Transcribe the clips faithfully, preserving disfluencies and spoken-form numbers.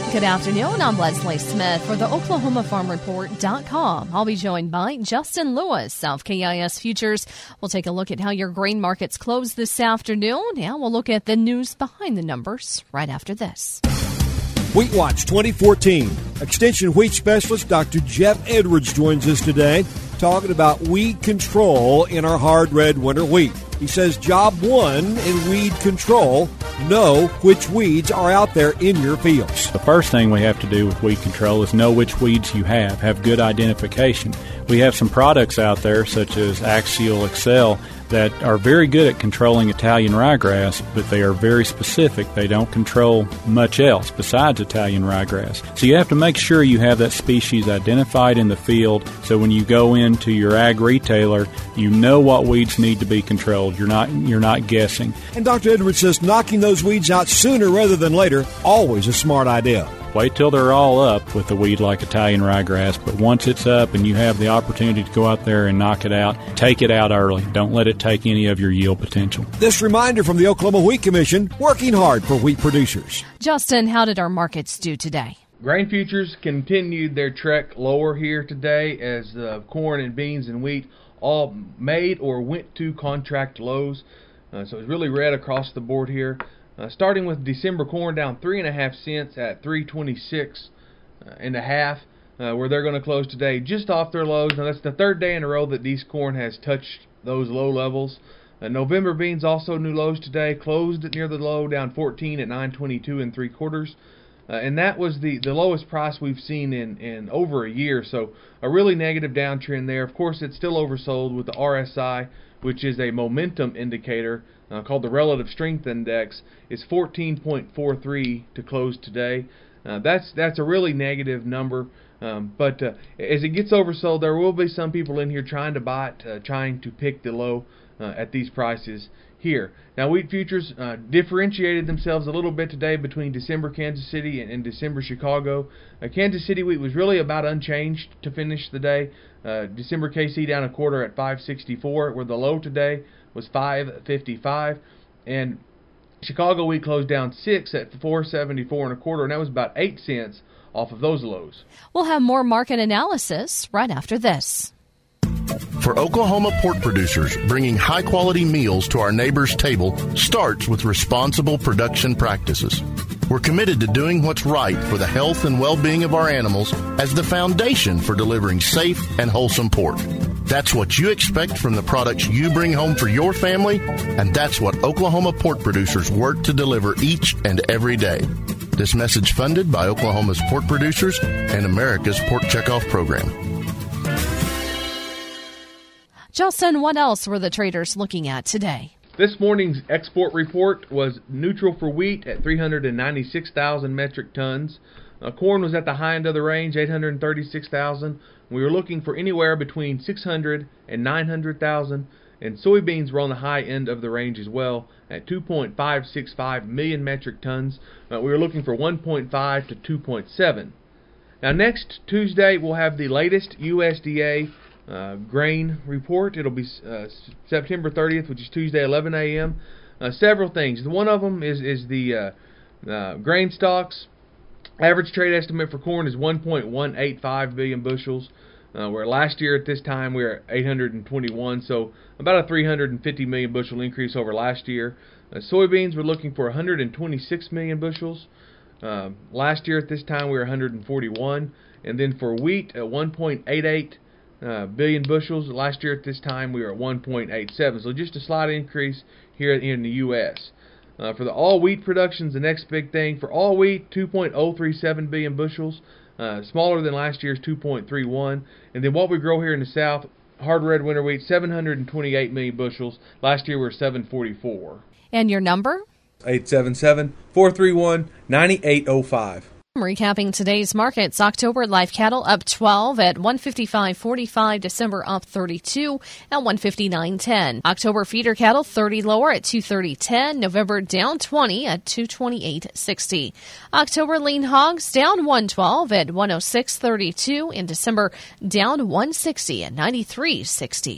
Good afternoon. I'm Leslie Smith for the Oklahoma Farm Report dot com. I'll be joined by Justin Lewis, South K I S Futures. We'll take a look at how your grain markets close this afternoon, and we'll look at the news behind the numbers right after this. Wheat Watch twenty fourteen. Extension wheat specialist Doctor Jeff Edwards joins us today talking about weed control in our hard red winter wheat. He says job one in weed control, know which weeds are out there in your fields. The first thing we have to do with weed control is know which weeds you have, have good identification. We have some products out there such as Axial Excel that are very good at controlling Italian ryegrass, but they are very specific. They don't control much else besides Italian ryegrass. So you have to make sure you have that species identified in the field, so when you go into your ag retailer, you know what weeds need to be controlled. You're not you're not guessing. And Doctor Edwards says knocking those weeds out sooner rather than later, always a smart idea. Wait till they're all up with a weed like Italian ryegrass, but once it's up and you have the opportunity to go out there and knock it out, take it out early. Don't let it take any of your yield potential. This reminder from the Oklahoma Wheat Commission, working hard for wheat producers. Justin, how did our markets do today? Grain futures continued their trek lower here today as uh, corn and beans and wheat all made or went to contract lows. Uh, so it's really red across the board here. Uh, starting with December corn down three and a half cents at three twenty-six uh, and a half, uh, where they're going to close today, just off their lows. Now that's the third day in a row that these corn has touched those low levels. Uh, November beans also new lows today, closed near the low, down fourteen at nine twenty-two and three quarters. Uh, and that was the, the lowest price we've seen in, in over a year. So a really negative downtrend there. Of course, it's still oversold with the R S I, which is a momentum indicator uh, called the Relative Strength Index. It's fourteen point four three to close today. Uh, that's that's a really negative number. Um, but uh, as it gets oversold, there will be some people in here trying to buy it, uh, trying to pick the low uh, at these prices here. Now, wheat futures uh, differentiated themselves a little bit today between December Kansas City and, and December Chicago. Uh, Kansas City wheat was really about unchanged to finish the day. Uh, December K C down a quarter at five sixty-four, where the low today was five fifty-five, and Chicago wheat closed down six at four seventy-four and a quarter, and that was about eight cents off of those lows. We'll have more market analysis right after this. For Oklahoma pork producers, bringing high-quality meals to our neighbors' table starts with responsible production practices. We're committed to doing what's right for the health and well-being of our animals as the foundation for delivering safe and wholesome pork. That's what you expect from the products you bring home for your family, and that's what Oklahoma pork producers work to deliver each and every day. This message funded by Oklahoma's pork producers and America's Pork Checkoff Program. Justin, what else were the traders looking at today? This morning's export report was neutral for wheat at three hundred ninety-six thousand metric tons. Uh, corn was at the high end of the range, eight hundred thirty-six thousand. We were looking for anywhere between six hundred and nine hundred thousand. And soybeans were on the high end of the range as well at two point five six five million metric tons. Uh, we were looking for one point five to two point seven. Now next Tuesday we'll have the latest U S D A Uh, grain report. It'll be uh, September thirtieth, which is Tuesday, eleven a.m. Uh, several things. One of them is is the uh, uh, grain stocks. Average trade estimate for corn is one point one eight five billion bushels. Uh, where last year at this time we were at eight hundred twenty-one, so about a three hundred fifty million bushel increase over last year. Uh, soybeans we're looking for one hundred twenty-six million bushels. Uh, last year at this time we were one hundred forty-one, and then for wheat at one point eight eight Uh, billion bushels. Last year at this time we were at one point eight seven, so just a slight increase here in the U S Uh, for the all wheat productions, the next big thing for all wheat, two point oh three seven billion bushels, uh, smaller than last year's two point three one. And then what we grow here in the South, hard red winter wheat, seven hundred twenty-eight million bushels. Last year we were seven forty-four. And your number? eight seven seven, four three one, nine eight oh five. Recapping today's markets, October live cattle up twelve at one fifty-five forty-five, December up thirty-two at one fifty-nine ten. October feeder cattle thirty lower at two thirty ten, November down twenty at two twenty-eight sixty. October lean hogs down one twelve at one oh six thirty-two, and December down one sixty at ninety-three sixty.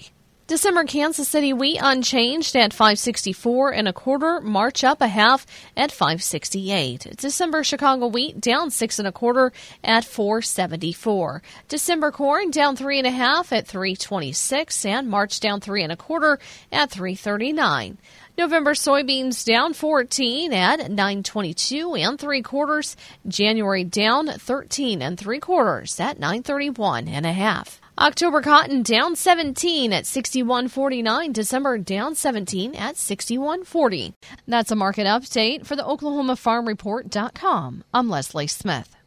December Kansas City wheat unchanged at five sixty-four and a quarter. March up a half at five sixty-eight. December Chicago wheat down six and a quarter at four seventy-four. December corn down three and a half at three twenty-six, and March down three and a quarter at three thirty-nine. November soybeans down fourteen at nine twenty-two and three quarters. January down thirteen and three quarters at nine thirty-one and a half. October cotton down seventeen at sixty-one forty-nine. December down seventeen at sixty-one forty. That's a market update for the Oklahoma Farm Report dot com. I'm Leslie Smith.